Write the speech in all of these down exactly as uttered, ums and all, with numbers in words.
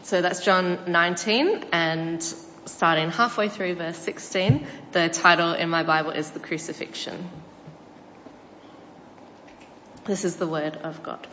So that's John nineteen, and starting halfway through verse sixteen, the title in my Bible is The Crucifixion. This is the word of God.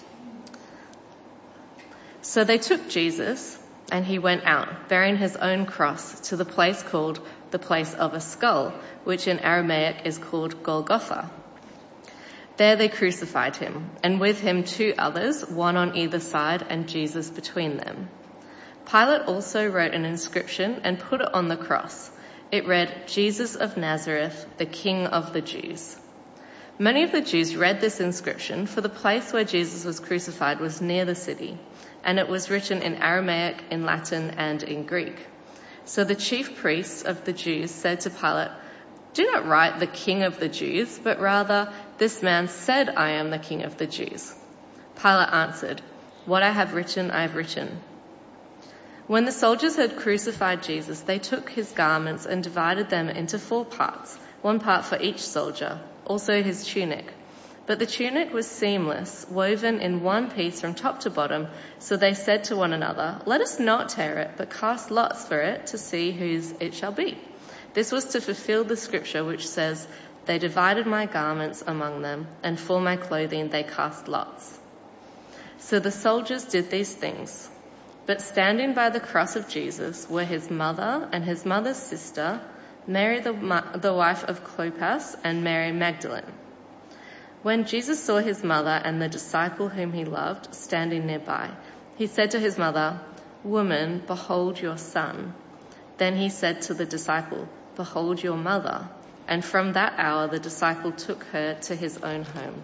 So they took Jesus, and he went out, bearing his own cross, to the place called the place of a skull, which in Aramaic is called Golgotha. There they crucified him, and with him two others, one on either side, and Jesus between them. Pilate also wrote an inscription and put it on the cross. It read, "Jesus of Nazareth, the King of the Jews." Many of the Jews read this inscription, for the place where Jesus was crucified was near the city, and it was written in Aramaic, in Latin, and in Greek. So the chief priests of the Jews said to Pilate, "Do not write the King of the Jews, but rather, this man said, 'I am the King of the Jews.'" Pilate answered, "What I have written, I have written." When the soldiers had crucified Jesus, they took his garments and divided them into four parts, one part for each soldier, also his tunic. But the tunic was seamless, woven in one piece from top to bottom, so they said to one another, "Let us not tear it, but cast lots for it to see whose it shall be." This was to fulfill the scripture which says, "They divided my garments among them, and for my clothing they cast lots." So the soldiers did these things. But standing by the cross of Jesus were his mother and his mother's sister, Mary the, the wife of Clopas, and Mary Magdalene. When Jesus saw his mother and the disciple whom he loved standing nearby, he said to his mother, "Woman, behold your son." Then he said to the disciple, "Behold your mother." And from that hour the disciple took her to his own home.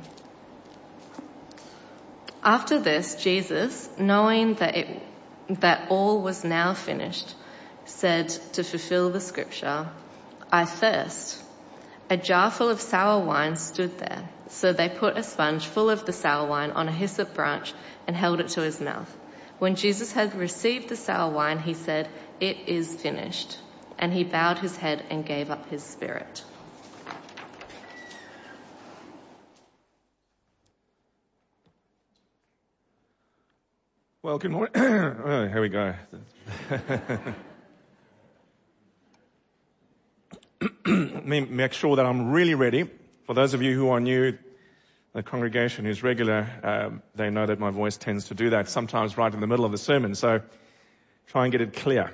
After this, Jesus, knowing that it that all was now finished, said to fulfill the scripture, "I thirst." A jar full of sour wine stood there, so they put a sponge full of the sour wine on a hyssop branch and held it to his mouth. When Jesus had received the sour wine, he said, "It is finished." And he bowed his head and gave up his spirit. Well, good morning. Oh, here we go. Let me make sure that I'm really ready. For those of you who are new, the congregation who's regular, um, they know that my voice tends to do that sometimes right in the middle of the sermon. So try and get it clear.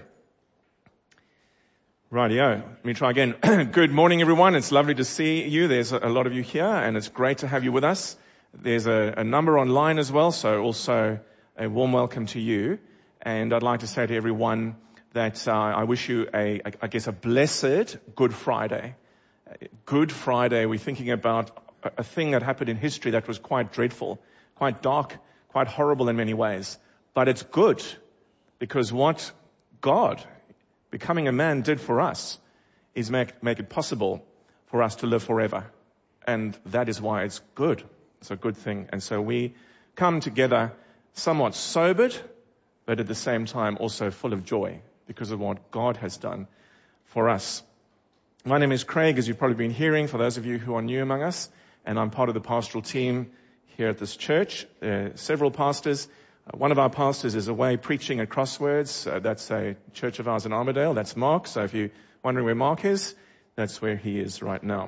Rightio. Let me try again. Good morning, everyone. It's lovely to see you. There's a lot of you here, and it's great to have you with us. There's a, a number online as well, so also a warm welcome to you. And I'd like to say to everyone that uh, I wish you, a, I guess, a blessed Good Friday. Good Friday, we're thinking about a, a thing that happened in history that was quite dreadful, quite dark, quite horrible in many ways. But it's good, because what God, becoming a man, did for us is make, make it possible for us to live forever. And that is why it's good. It's a good thing. And so we come together somewhat sobered, but at the same time also full of joy because of what God has done for us. My name is Craig, as you've probably been hearing, for those of you who are new among us, and I'm part of the pastoral team here at this church. There are several pastors. Uh, one of our pastors is away preaching at Crosswords. Uh, that's a church of ours in Armidale. That's Mark. So if you're wondering where Mark is, that's where he is right now.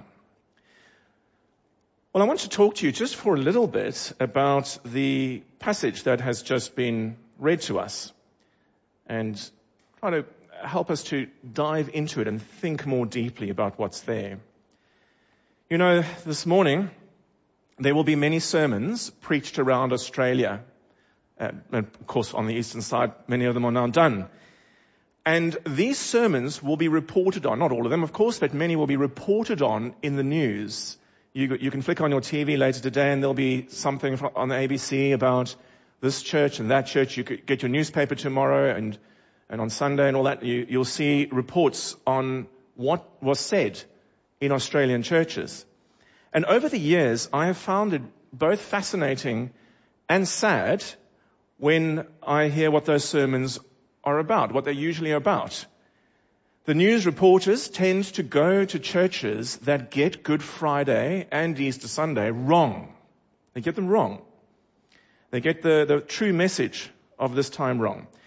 Well, I want to talk to you just for a little bit about the passage that has just been read to us and try to help us to dive into it and think more deeply about what's there. You know, this morning there will be many sermons preached around Australia. Uh, and of course, on the eastern side, many of them are now done. And these sermons will be reported on, not all of them, of course, but many will be reported on in the news. You, you can flick on your T V later today and there'll be something on the A B C about this church and that church. You could get your newspaper tomorrow and, and on Sunday and all that. You, you'll see reports on what was said in Australian churches. And over the years, I have found it both fascinating and sad when I hear what those sermons are about, what they're usually about. The news reporters tend to go to churches that get Good Friday and Easter Sunday wrong. They get them wrong. They get the, the true message of this time wrong.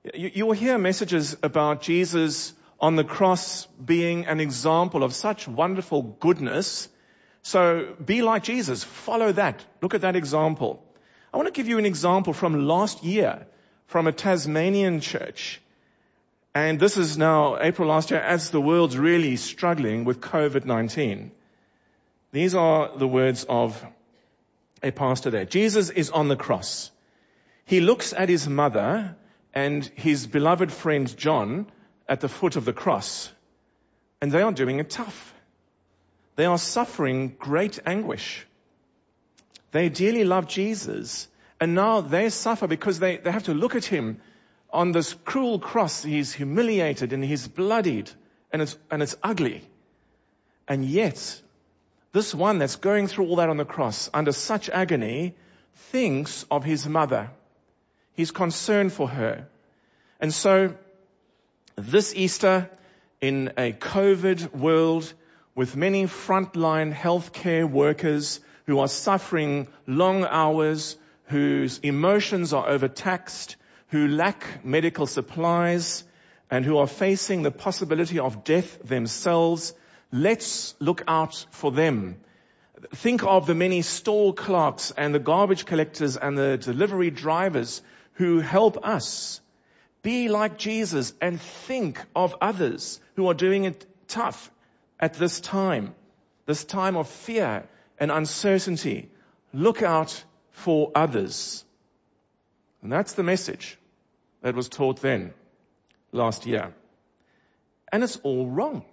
You, you will hear messages about Jesus on the cross being an example of such wonderful goodness. So be like Jesus. Follow that. Look at that example. I want to give you an example from last year from a Tasmanian church. And this is now April last year as the world's really struggling with covid nineteen. These are the words of a pastor there. Jesus is on the cross. He looks at his mother and his beloved friend John at the foot of the cross, and they are doing it tough. They are suffering great anguish. They dearly love Jesus, and now they suffer because they, they have to look at him on this cruel cross. He's humiliated and he's bloodied, and it's, and it's ugly. And yet, this one that's going through all that on the cross under such agony thinks of his mother. He's concerned for her. And so, this Easter, in a COVID world with many frontline healthcare workers who are suffering long hours, whose emotions are overtaxed, who lack medical supplies, and who are facing the possibility of death themselves, let's look out for them. Think of the many store clerks and the garbage collectors and the delivery drivers who help us. Be like Jesus and think of others who are doing it tough at this time, this time of fear and uncertainty. Look out for others. And that's the message that was taught then, last year. And it's all wrong.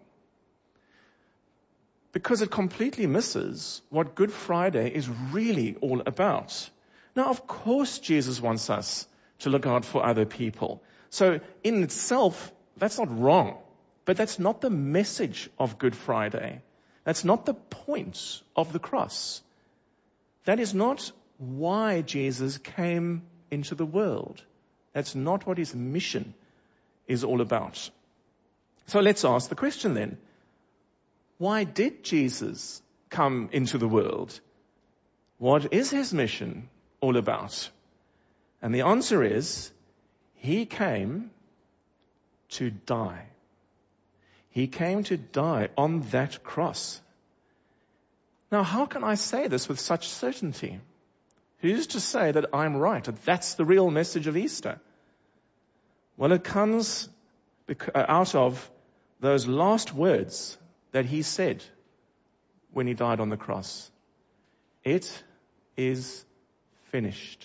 Because it completely misses what Good Friday is really all about. Now, of course, Jesus wants us to look out for other people. So in itself, that's not wrong. But that's not the message of Good Friday. That's not the point of the cross. That is not why Jesus came into the world. That's not what his mission is all about. So let's ask the question then. Why did Jesus come into the world? What is his mission all about? And the answer is, he came to die. He came to die on that cross. Now, how can I say this with such certainty? Who's to say that I'm right, that that's the real message of Easter? Well, it comes out of those last words that he said when he died on the cross. It is finished.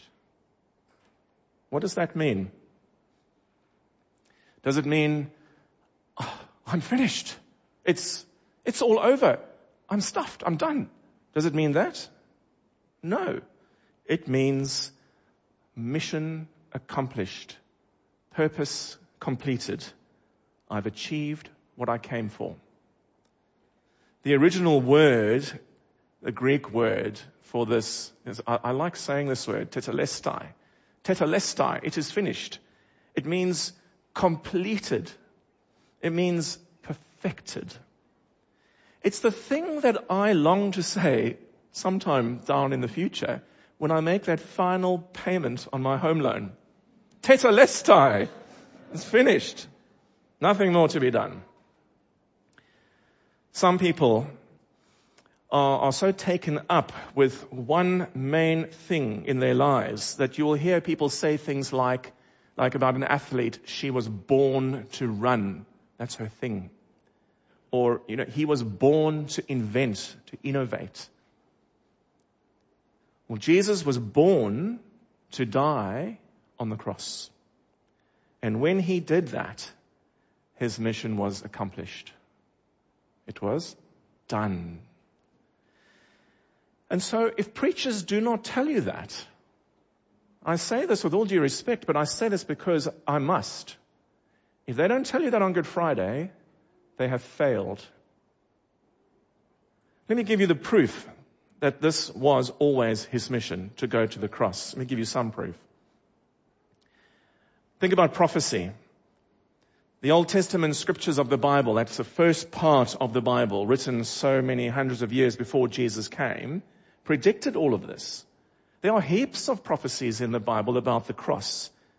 What does that mean? Does it mean, oh, I'm finished. It's, it's all over. I'm stuffed. I'm done. Does it mean that? No. It means mission accomplished. Purpose completed. I've achieved what I came for. The original word, the Greek word for this, is, I, I like saying this word, tetelestai. Tetelestai, it is finished. It means completed. It means perfected. It's the thing that I long to say sometime down in the future when I make that final payment on my home loan. Tetelestai. It's finished. Nothing more to be done. Some people are, are so taken up with one main thing in their lives that you will hear people say things like, like about an athlete, she was born to run. That's her thing. Or, you know, he was born to invent, to innovate. Well, Jesus was born to die on the cross. And when he did that, his mission was accomplished. It was done. And so if preachers do not tell you that, I say this with all due respect, but I say this because I must. If they don't tell you that on Good Friday, they have failed. Let me give you the proof that this was always his mission, to go to the cross. Let me give you some proof. Think about prophecy. The Old Testament scriptures of the Bible, that's the first part of the Bible, written so many hundreds of years before Jesus came, predicted all of this. There are heaps of prophecies in the Bible about the cross.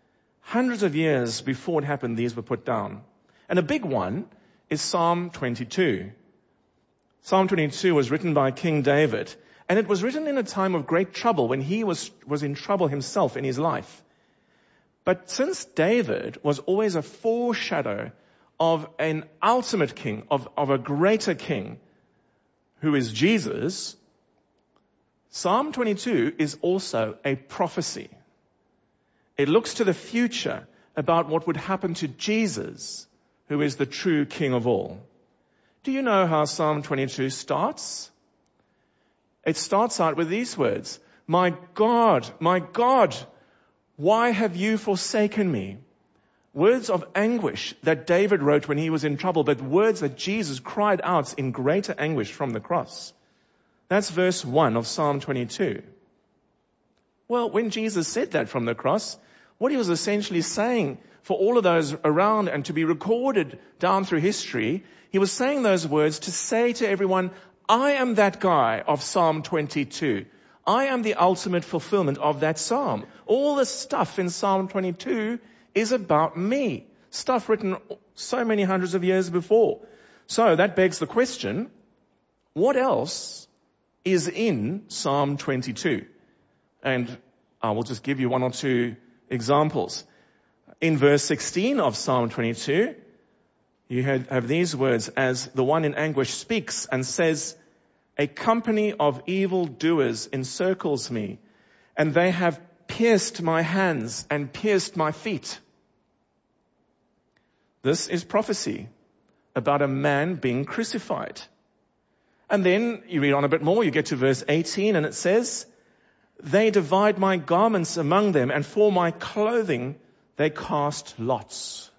hundreds of years before it happened, these were put down. And a big one is Psalm twenty-two. Psalm twenty-two was written by King David, and it was written in a time of great trouble when he was, was in trouble himself in his life. But since David was always a foreshadow of an ultimate king, of, of a greater king, who is Jesus, Psalm twenty-two is also a prophecy. It looks to the future about what would happen to Jesus, who is the true King of all. Do you know how Psalm twenty-two starts? It starts out with these words, "My God, my God, why have you forsaken me?" Words of anguish that David wrote when he was in trouble, but words that Jesus cried out in greater anguish from the cross. That's verse one of Psalm twenty-two. Well, when Jesus said that from the cross, what he was essentially saying for all of those around and to be recorded down through history, he was saying those words to say to everyone, I am that guy of Psalm twenty-two. I am the ultimate fulfillment of that psalm. All the stuff in Psalm twenty-two is about me. Stuff written so many hundreds of years before. So that begs the question, what else is in Psalm twenty-two? And I will just give you one or two examples. In verse sixteen of Psalm twenty-two, you have these words, as the one in anguish speaks and says, a company of evildoers encircles me, and they have pierced my hands and pierced my feet. This is prophecy about a man being crucified. And then you read on a bit more, you get to verse eighteen, and it says, they divide my garments among them, and for my clothing they cast lots.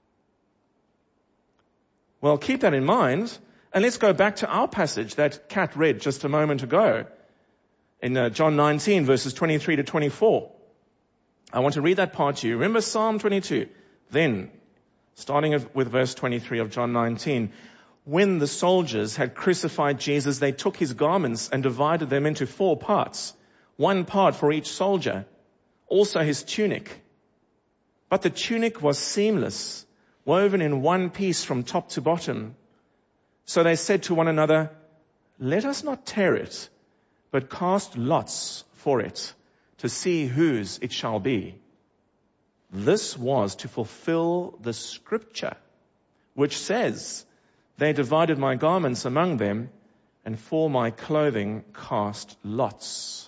Well, keep that in mind, and let's go back to our passage that Kat read just a moment ago in uh, John nineteen, verses twenty-three to twenty-four. I want to read that part to you. Remember Psalm twenty-two. Then, starting with verse twenty-three of John nineteen, when the soldiers had crucified Jesus, they took his garments and divided them into four parts, one part for each soldier, also his tunic. But the tunic was seamless, woven in one piece from top to bottom. So they said to one another, let us not tear it, but cast lots for it, to see whose it shall be. This was to fulfill the scripture, which says, they divided my garments among them, and for my clothing cast lots.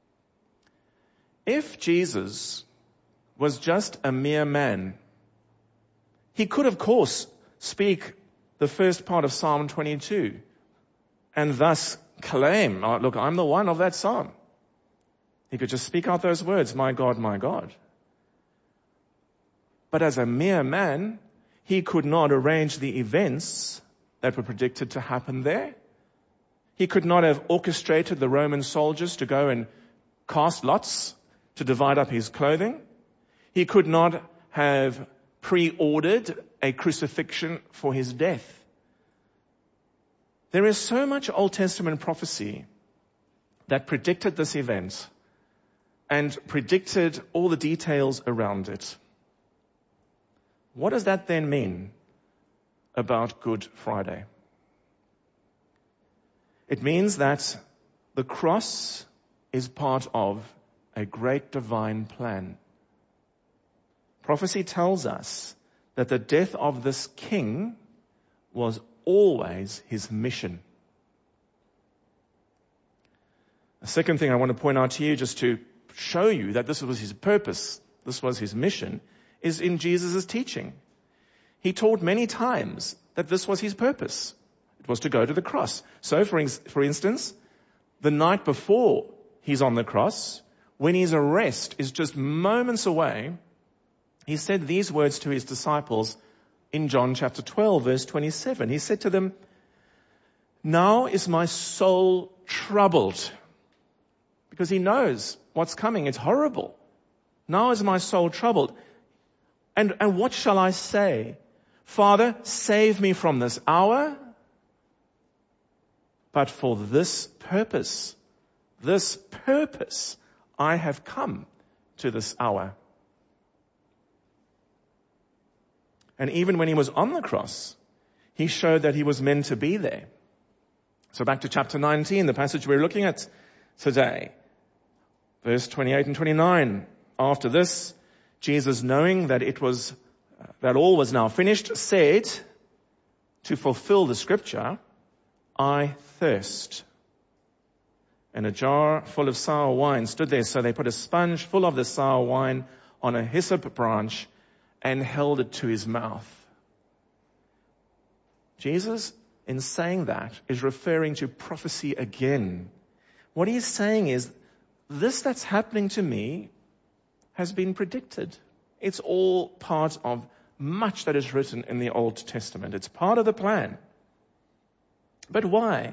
If Jesus was just a mere man, he could, of course, speak the first part of Psalm twenty-two and thus claim, oh, look, I'm the one of that psalm. He could just speak out those words, my God, my God. But as a mere man, he could not arrange the events that were predicted to happen there. He could not have orchestrated the Roman soldiers to go and cast lots to divide up his clothing. He could not have pre-ordered a crucifixion for his death. There is so much Old Testament prophecy that predicted this event and predicted all the details around it. What does that then mean about Good Friday? It means that the cross is part of a great divine plan. Prophecy tells us that the death of this king was always his mission. The second thing I want to point out to you, just to show you that this was his purpose, this was his mission, is in Jesus' teaching. He taught many times that this was his purpose. It was to go to the cross. So, for, for instance, the night before he's on the cross, when his arrest is just moments away, he said these words to his disciples in John chapter twelve, verse twenty-seven. He said to them, now is my soul troubled. Because he knows what's coming. It's horrible. Now is my soul troubled. And, and what shall I say? Father, save me from this hour. But for this purpose, this purpose, I have come to this hour. And even when he was on the cross, he showed that he was meant to be there. So back to chapter nineteen, the passage we're looking at today. Verse twenty-eight and twenty-nine. After this, Jesus, knowing that it was, that all was now finished, said, to fulfill the scripture, I thirst. And a jar full of sour wine stood there. So they put a sponge full of the sour wine on a hyssop branch and held it to his mouth. Jesus, in saying that, is referring to prophecy again. What he's saying is, this that's happening to me has been predicted. It's all part of much that is written in the Old Testament. It's part of the plan. But why?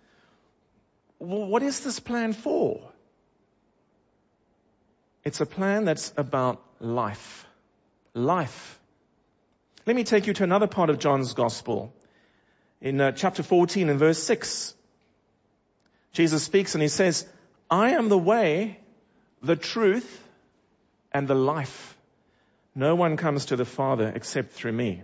What is this plan for? It's a plan that's about life. Life. Let me take you to another part of John's Gospel. In uh, chapter fourteen and verse six, Jesus speaks and he says, I am the way, the truth, and the life. No one comes to the Father except through me.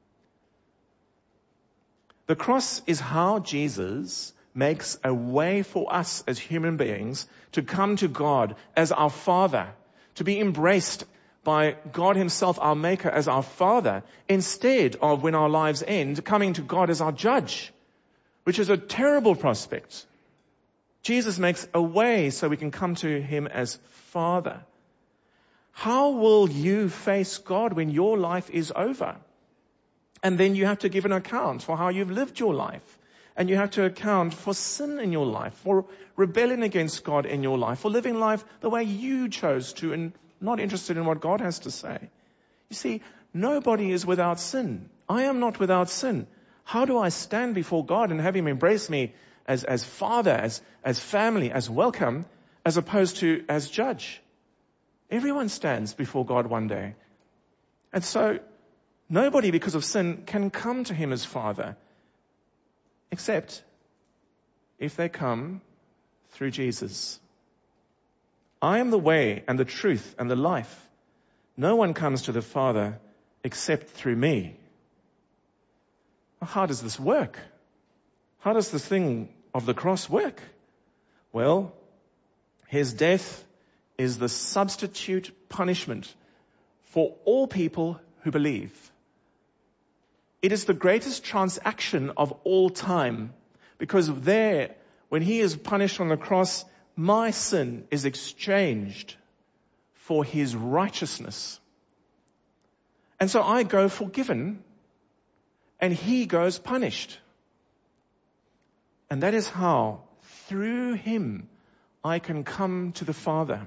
The cross is how Jesus makes a way for us as human beings to come to God as our Father, to be embraced by God himself, our Maker, as our Father, instead of, when our lives end, coming to God as our judge, which is a terrible prospect. Jesus makes a way so we can come to him as Father. How will you face God when your life is over? And then you have to give an account for how you've lived your life. And you have to account for sin in your life, for rebellion against God in your life, for living life the way you chose to and not interested in what God has to say. You see, nobody is without sin. I am not without sin. How do I stand before God and have him embrace me as, as father, as, as family, as welcome, as opposed to as judge? Everyone stands before God one day. And so, nobody, because of sin, can come to him as Father, except if they come through Jesus. I am the way and the truth and the life. No one comes to the Father except through me. Well, how does this work? How does this thing of the cross work? Well, his death is the substitute punishment for all people who believe. It is the greatest transaction of all time, because there, when he is punished on the cross, my sin is exchanged for his righteousness. And so I go forgiven, and he goes punished. And that is how, through him, I can come to the Father.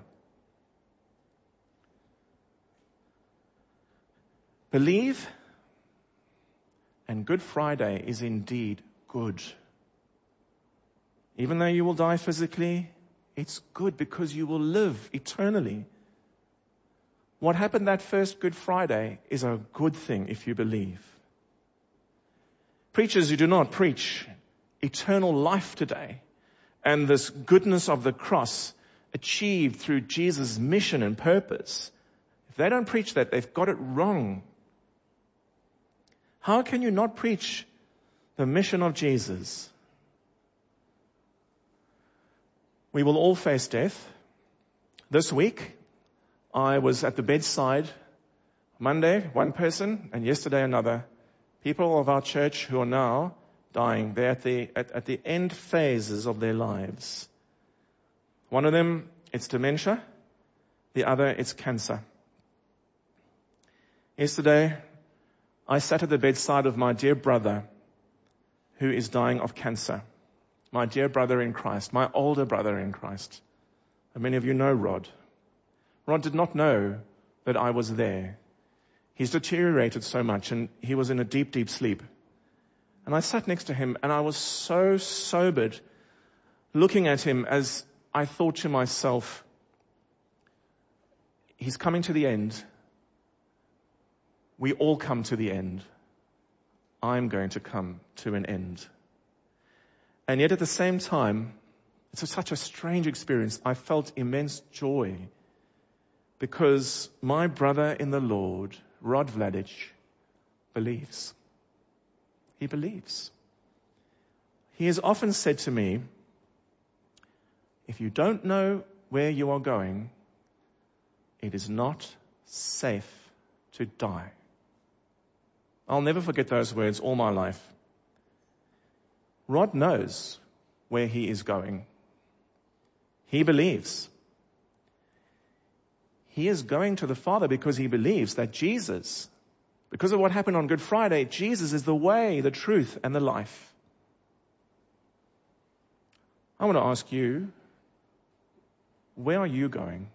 Believe, and Good Friday is indeed good. Even though you will die physically, it's good because you will live eternally. What happened that first Good Friday is a good thing if you believe. Preachers who do not preach eternal life today and this goodness of the cross achieved through Jesus' mission and purpose, if they don't preach that, they've got it wrong. How can you not preach the mission of Jesus? We will all face death. This week, I was at the bedside. Monday, one person, and yesterday another. People of our church who are now dying. They're at the, at, at the end phases of their lives. One of them, it's dementia. The other, it's cancer. Yesterday, I sat at the bedside of my dear brother who is dying of cancer. My dear brother in Christ, my older brother in Christ. And many of you know Rod. Rod did not know that I was there. He's deteriorated so much and he was in a deep, deep sleep. And I sat next to him and I was so sobered looking at him as I thought to myself, he's coming to the end. We all come to the end. I'm going to come to an end. And yet at the same time, it's a, such a strange experience. I felt immense joy because my brother in the Lord, Rod Vladic, believes. He believes. He has often said to me, if you don't know where you are going, it is not safe to die. I'll never forget those words all my life. Rod knows where he is going. He believes. He is going to the Father because he believes that Jesus, because of what happened on Good Friday, Jesus is the way, the truth, and the life. I want to ask you, where are you going?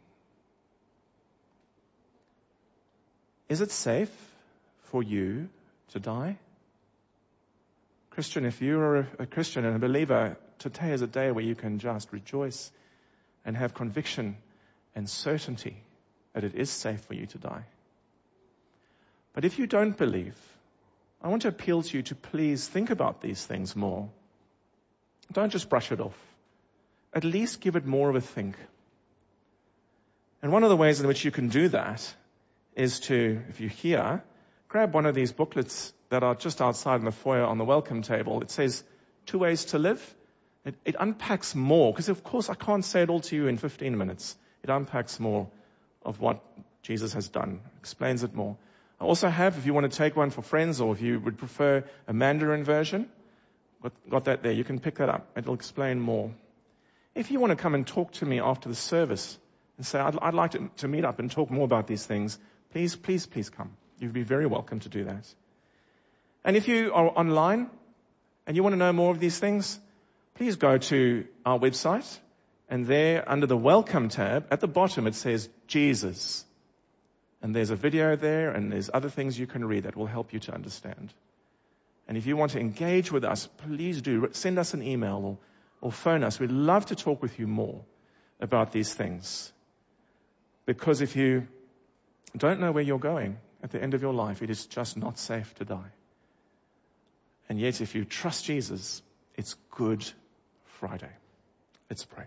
Is it safe for you to die? Christian, if you are a Christian and a believer, today is a day where you can just rejoice and have conviction and certainty that it is safe for you to die. But if you don't believe, I want to appeal to you to please think about these things more. Don't just brush it off. At least give it more of a think. And one of the ways in which you can do that is to, if you're here, grab one of these booklets that are just outside in the foyer on the welcome table. It says, Two Ways to Live. It, it unpacks more, because of course I can't say it all to you in fifteen minutes. It unpacks more of what Jesus has done, explains it more. I also have, if you want to take one for friends, or if you would prefer a Mandarin version, got, got that there. You can pick that up. It'll explain more. If you want to come and talk to me after the service and say, I'd, I'd like to, to meet up and talk more about these things, please, please, please come. You'd be very welcome to do that. And if you are online and you want to know more of these things, please go to our website, and there under the Welcome tab at the bottom it says Jesus. And there's a video there, and there's other things you can read that will help you to understand. And if you want to engage with us, please do. Send us an email or, or phone us. We'd love to talk with you more about these things. Because if you don't know where you're going at the end of your life, it is just not safe to die. And yet, if you trust Jesus, it's Good Friday. Let's pray.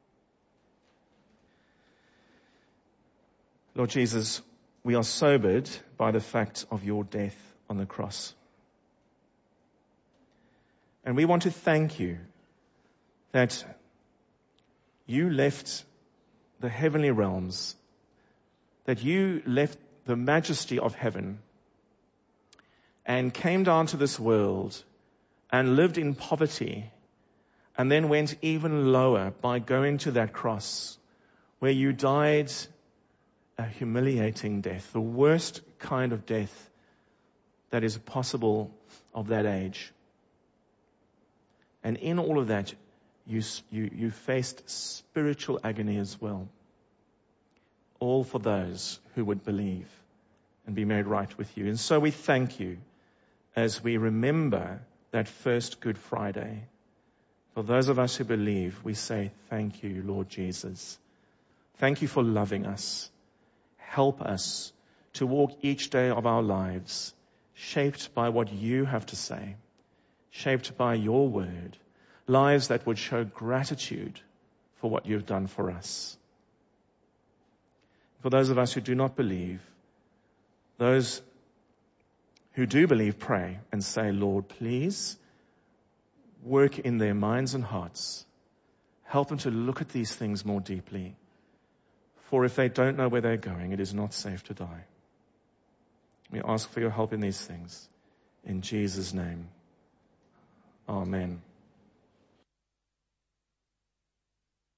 Lord Jesus, we are sobered by the fact of your death on the cross. And we want to thank you that you left the heavenly realms, that you left the majesty of heaven and came down to this world and lived in poverty, and then went even lower by going to that cross where you died a humiliating death, the worst kind of death that is possible of that age. And in all of that, you, you, you faced spiritual agony as well. All for those who would believe and be made right with you. And so we thank you as we remember that first Good Friday. For those of us who believe, we say, thank you, Lord Jesus. Thank you for loving us. Help us to walk each day of our lives shaped by what you have to say, shaped by your word, lives that would show gratitude for what you've done for us. For those of us who do not believe, those who do believe, pray and say, Lord, please work in their minds and hearts. Help them to look at these things more deeply. For if they don't know where they're going, it is not safe to die. We ask for your help in these things. In Jesus' name, amen.